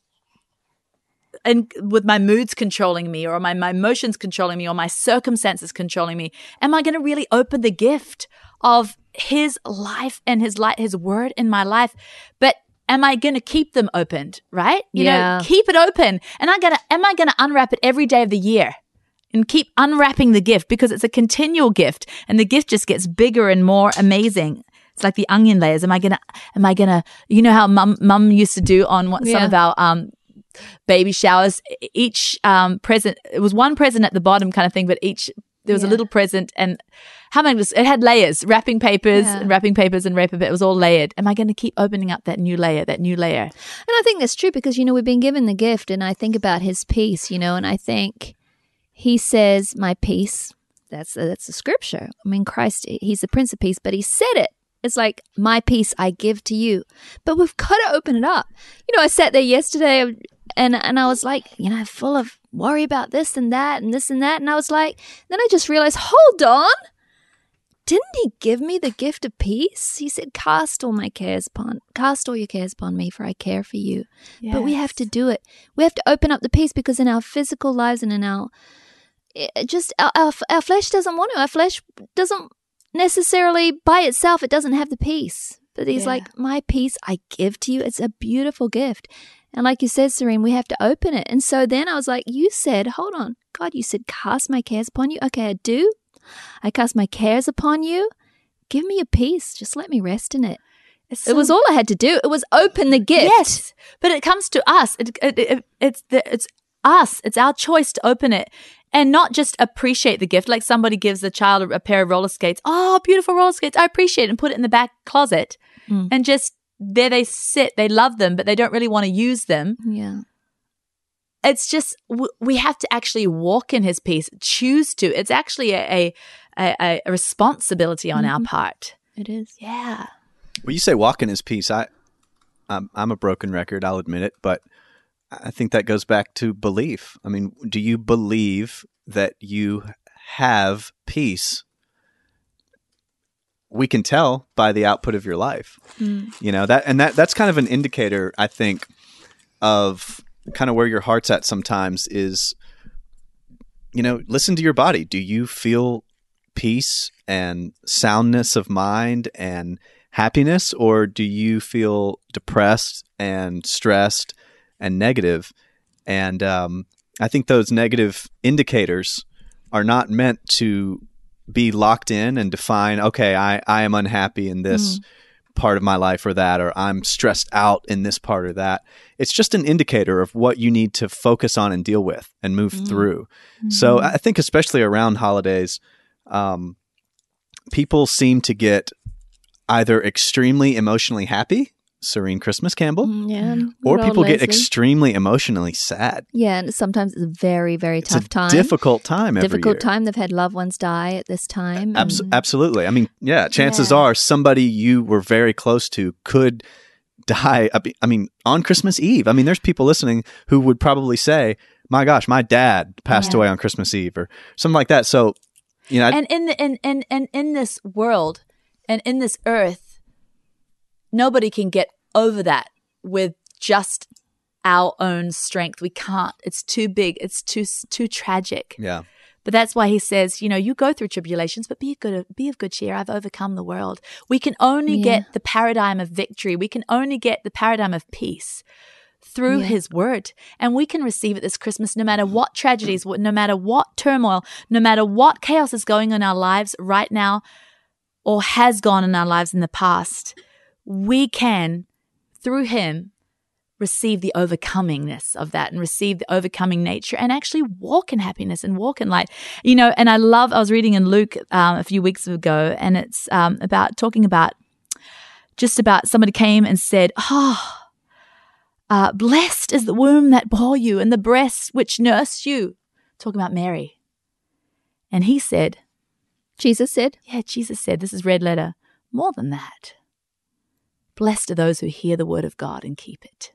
and with my moods controlling me or my, my emotions controlling me or my circumstances controlling me. Am I going to really open the gift of His life and His light, His word in my life? But am I going to keep them opened, right? You Yeah. know, keep it open. And I'm going to, am I going to unwrap it every day of the year and keep unwrapping the gift because it's a continual gift and the gift just gets bigger and more amazing. It's like the onion layers. Am I going to, am I going to, you know how mum, mum used to do on what, some Yeah. of our, um, baby showers, each um present, it was one present at the bottom kind of thing, but each there was a Yeah. little present, and how many was it had layers, wrapping papers Yeah. and wrapping papers and wrapping papers. It was all layered. Am I going to keep opening up that new layer, that new layer? And I think that's true because, you know, we've been given the gift, and I think about His peace, you know, and I think He says, my peace, that's a, that's a scripture. I mean, Christ, He's the Prince of Peace, but He said it. It's like, my peace I give to you. But we've got to open it up. You know, I sat there yesterday and and I was like, you know, full of worry about this and that and this and that. And I was like, then I just realized, hold on. Didn't He give me the gift of peace? He said, cast all my cares upon, cast all your cares upon me, for I care for you. But we have to do it. We have to open up the peace because in our physical lives and in our, it just, our, our, our flesh doesn't want to. Our flesh doesn't necessarily by itself, it doesn't have the peace. But He's Yeah. like, my peace I give to you. It's a beautiful gift. And like you said, Serene, we have to open it. And so then I was like, you said, hold on, God, you said, cast my cares upon you. Okay, I do. I cast my cares upon you. Give me a peace. Just let me rest in it. It's It was so- all I had to do. It was open the gift. Yes, but it comes to us. It, it, it, it's the, it's us. It's our choice to open it and not just appreciate the gift. Like somebody gives the child a, a pair of roller skates. Oh, beautiful roller skates. I appreciate it, and put it in the back closet Mm. and just there they sit. They love them, but they don't really want to use them. Yeah. It's just w- we have to actually walk in His peace, choose to. It's actually a a, a, a responsibility on our part. It is. Yeah. Well, you say walk in His peace. I, I'm, I'm a broken record. I'll admit it, but I think that goes back to belief. I mean, do you believe that you have peace? We can tell by the output of your life, you know, that, and that, that's kind of an indicator, I think, of kind of where your heart's at sometimes is, you know, listen to your body. Do you feel peace and soundness of mind and happiness, or do you feel depressed and stressed and negative? And um, I think those negative indicators are not meant to be locked in and define, okay, I, I am unhappy in this mm. part of my life or that, or I'm stressed out in this part or that. It's just an indicator of what you need to focus on and deal with and move mm. through. Mm-hmm. So I think especially around holidays, um, people seem to get either extremely emotionally happy, Serene Christmas Campbell, yeah, or people get Leslie. extremely emotionally sad. Yeah, and sometimes it's a very, very it's tough a time. difficult time every Difficult year. time. They've had loved ones die at this time. Abs- and- absolutely. I mean, yeah, chances Yeah. are somebody you were very close to could die. I mean, on Christmas Eve. I mean, there's people listening who would probably say, my gosh, my dad passed Yeah. away on Christmas Eve or something like that. So, you know, I- And in the, and, and, and in this world and in this earth, nobody can get over that. with just our own strength. We can't. It's too big. It's too too tragic. Yeah. But that's why he says, you know, you go through tribulations, but be good, be of good cheer. I've overcome the world. We can only Yeah. get the paradigm of victory. We can only get the paradigm of peace through Yeah. his word. And we can receive it this Christmas no matter what tragedies, no matter what turmoil, no matter what chaos is going on in our lives right now or has gone in our lives in the past. We can, through him, receive the overcomingness of that and receive the overcoming nature and actually walk in happiness and walk in light. You know, and I love, I was reading in Luke um, a few weeks ago, and it's um, about talking about just about somebody came and said, oh, uh, blessed is the womb that bore you and the breast which nursed you. Talking about Mary. And he said, Jesus said, yeah, Jesus said, this is red letter, more than that. Blessed are those who hear the word of God and keep it.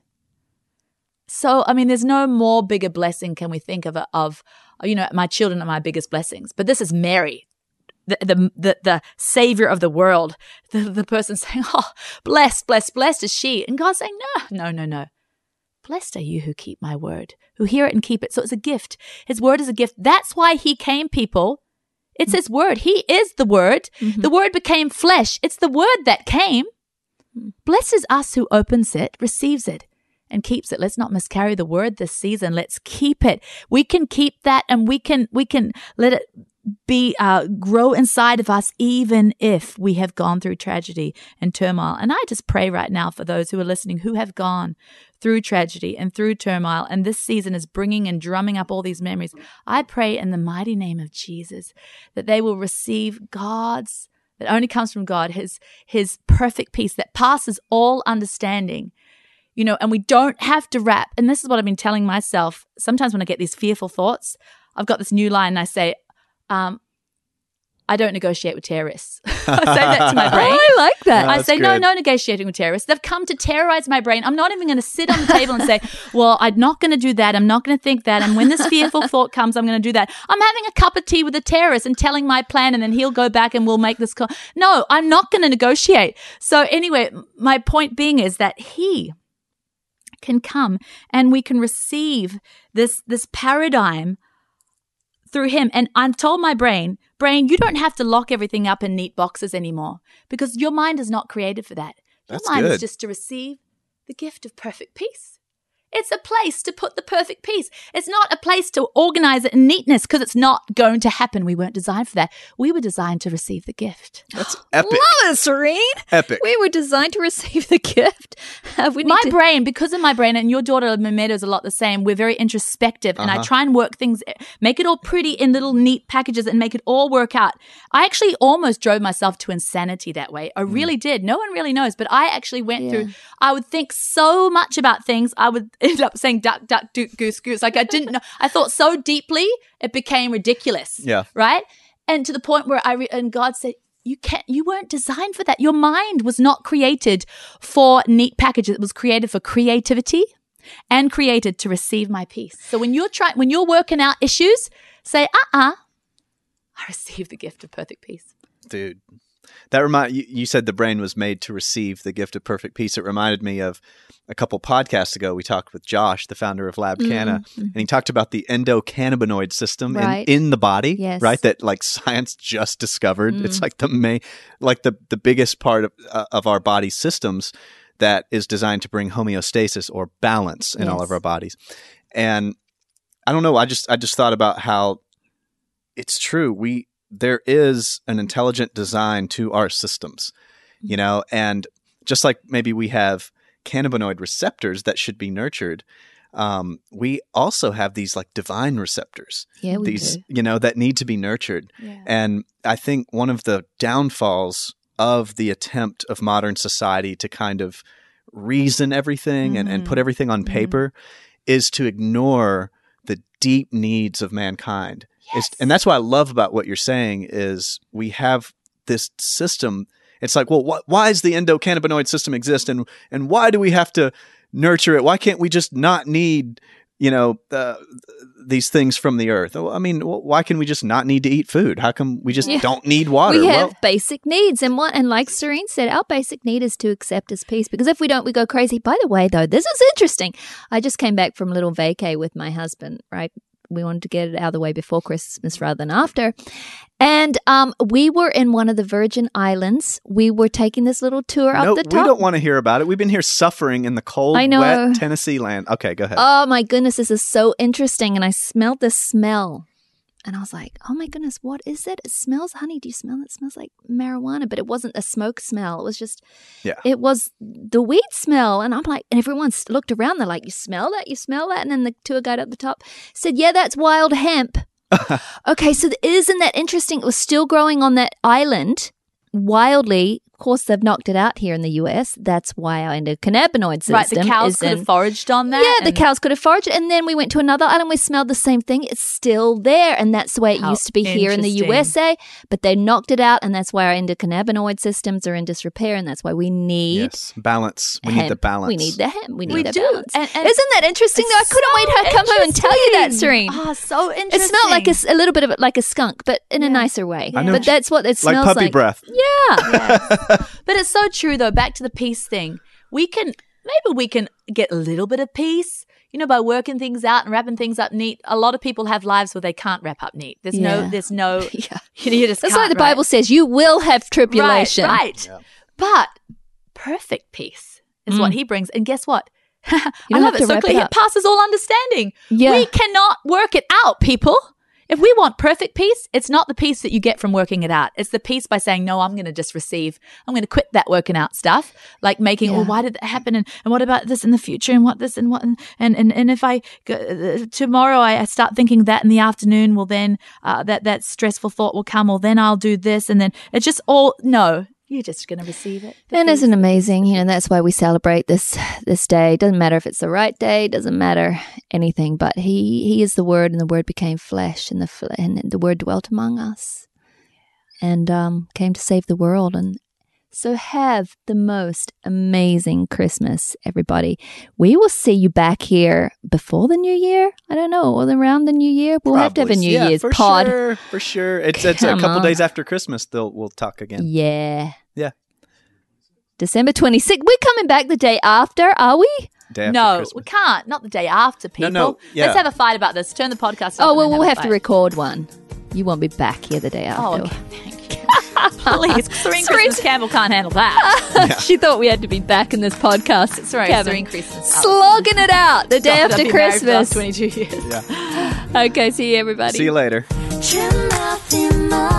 So, I mean, there's no more bigger blessing can we think of, of, you know, my children are my biggest blessings. But this is Mary, the the the, the savior of the world, the, the person saying, oh, blessed, blessed, blessed is she. And God's saying, no, no, no, no. Blessed are you who keep my word, who hear it and keep it. So it's a gift. His word is a gift. That's why he came, people. It's his word. He is the word. Mm-hmm. The word became flesh. It's the word that came. Blessed is us who opens it, receives it, and keeps it. Let's not miscarry the word this season. Let's keep it. We can keep that, and we can we can let it be uh, grow inside of us, even if we have gone through tragedy and turmoil. And I just pray right now for those who are listening who have gone through tragedy and through turmoil, and this season is bringing and drumming up all these memories. I pray in the mighty name of Jesus that they will receive God's, that only comes from God, his his perfect peace that passes all understanding. You know, and we don't have to wrap, and this is what I've been telling myself. Sometimes when I get these fearful thoughts, I've got this new line and I say, um, I don't negotiate with terrorists. I say that to my brain. Oh, I like that. I That's say, no, good. no negotiating with terrorists. They've come to terrorize my brain. I'm not even going to sit on the table and say, well, I'm not going to do that. I'm not going to think that. And when this fearful thought comes, I'm going to do that. I'm having a cup of tea with a terrorist and telling my plan, and then he'll go back and we'll make this call. No, I'm not going to negotiate. So anyway, my point being is that he can come and we can receive this, this paradigm through him. And I've told my brain, brain, you don't have to lock everything up in neat boxes anymore because your mind is not created for that. Your That's mind is good. just to receive the gift of perfect peace. It's a place to put the perfect peace. It's not a place to organize it in neatness because it's not going to happen. We weren't designed for that. We were designed to receive the gift. That's epic. Love it, Serene. Epic. We were designed to receive the gift. Uh, we need My to- brain, because of my brain, and your daughter Mimeta is a lot the same, we're very introspective, and I Uh-huh. try and work things, make it all pretty in little neat packages and make it all work out. I actually almost drove myself to insanity that way. I really did. No one really knows, but I actually went Yeah. through, I would think so much about things, I would end up saying duck, duck, dook, goose, goose. Like I didn't know. I thought so deeply, it became ridiculous. Yeah. Right? And to the point where I, re- and God said, You can't, you weren't designed for that. Your mind was not created for neat packages. It was created for creativity and created to receive my peace. So when you're trying, when you're working out issues, say, uh-uh, I receive the gift of perfect peace. Dude, that remind you, you said the brain was made to receive the gift of perfect peace. It reminded me of a couple podcasts ago. We talked with Josh, the founder of Lab Canna, and he talked about the endocannabinoid system Right. in, in the body, Yes. right? That like science just discovered. It's like the main, like the the biggest part of uh, of our body systems that is designed to bring homeostasis or balance in all Yes. of our bodies. And I don't know. I just I just thought about how it's true. We there is an intelligent design to our systems, you know, and just like maybe we have cannabinoid receptors that should be nurtured, um, we also have these like divine receptors, Yeah, we these do. you know that need to be nurtured. And I think one of the downfalls of the attempt of modern society to kind of reason everything and, and put everything on paper is to ignore the deep needs of mankind. It's, and that's what I love about what you're saying is we have this system. It's like, well, wh- why does the endocannabinoid system exist, and and why do we have to nurture it? Why can't we just not need, you know, uh, these things from the earth. Well, I mean, wh- why can we just not need to eat food? How come we just Yeah. don't need water? We have Well, basic needs, and what and like Serene said, our basic need is to accept as peace. Because if we don't, we go crazy. By the way, though, this is interesting. I just came back from a little vacay with my husband. Right, we wanted to get it out of the way before Christmas rather than after, and um, we were in one of the Virgin Islands. We were taking this little tour up no, the we top. don't want to hear about it. We've been here suffering in the cold, I know. wet Tennessee land. Okay, go ahead. Oh my goodness, this is so interesting. And I smelled this smell. And I was like, oh my goodness, what is it? It smells, honey, do you smell it? It smells like marijuana, but it wasn't a smoke smell. It was just, Yeah. it was the weed smell. And I'm like, and everyone s- looked around. They're like, you smell that? You smell that? And then the tour guide up the top said, yeah, that's wild hemp. Okay, so th- isn't that interesting? It was still growing on that island wildly. Of course, they've knocked it out here in the U S. That's why our endocannabinoid system Right, the cows is could in, have foraged on that. yeah, the and- cows could have foraged. And then we went to another island. We smelled the same thing. It's still there. And that's the way it How used to be here in the U S A. But they knocked it out. And that's why our endocannabinoid systems are in disrepair. And that's why we need Yes, balance. We hemp. need the balance. We need the hemp. We need We the do. balance. And- and Isn't that interesting? Though I It's couldn't wait so to come home and tell you that, interesting. Serene. Ah, so interesting. It smelled like a, s- a little bit of it, like a skunk, but in a nicer way. I know. But that's what it like smells puppy like. breath. Yeah. But it's so true, though. Back to the peace thing. We can, maybe we can get a little bit of peace, you know, by working things out and wrapping things up neat. A lot of people have lives where they can't wrap up neat. There's Yeah. no, there's no, Yeah. you know, you just That's can't, why the right? Bible says you will have tribulation. Right, right. Yeah. But perfect peace is what he brings. And guess what? I don't love have it. to So wrap clear. it It up. passes all understanding. Yeah. We cannot work it out, people. If we want perfect peace, it's not the peace that you get from working it out. It's the peace by saying, no, I'm going to just receive. I'm going to quit that working out stuff, like making, Yeah. well, why did that happen? And, and what about this in the future? And what this and what? And, and, and, and if I, go, uh, tomorrow I, I start thinking that in the afternoon, well, then uh, that, that stressful thought will come. Well, then I'll do this. And then it's just all, no, you're just going to receive it. The And peace. isn't it amazing? You know, that's why we celebrate this this day. Doesn't matter if it's the right day, doesn't matter anything. But he he is the Word, and the Word became flesh, and the fle- and the Word dwelt among us, and um, came to save the world. And so, have the most amazing Christmas, everybody. We will see you back here before the New Year. I don't know, or around the New Year. We'll have to have a Probably. New yeah, Year's for pod. Sure, for sure. It's it's a Come couple on. days after Christmas. They'll we'll talk again. Yeah. Yeah. December twenty-sixth. We're coming back the day after, are we? Day after No, Christmas. we can't. Not the day after, people. no, yeah. Let's have a fight about this. Turn the podcast off. Oh, and well, then we'll a have to fight. record one. You won't be back here the day after. Oh, okay. Thank you. Please, Serene Christmas Campbell can't handle that. She thought we had to be back in this podcast. Sorry, Kevin. Serene Christmas. Slogging it out the day Stop it, I've after been married for the last Christmas. twenty-two years. Yeah. Okay, see you, everybody. See you later. Trim nothing more.